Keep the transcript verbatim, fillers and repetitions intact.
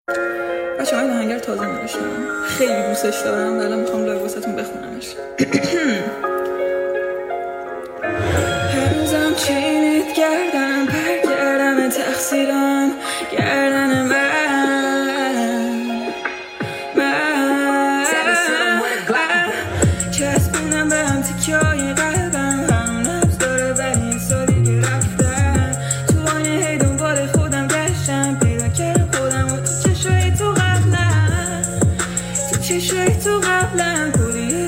بچه های آهنگر تازه نوشتم، خیلی دوستش دارم و الان میخوام لایو واسهتون بخونمش. هنوزم چینت گردم پر گردم تقصیرم گردن من من چسبونم به هم تکیای قلبم همون نبز داره ولی این سالی که رفتم تو آینه هی دنبال خودم گشتم پیدا کردم خودم و تو چشای تو قبلم تو چشای تو قبلم کلی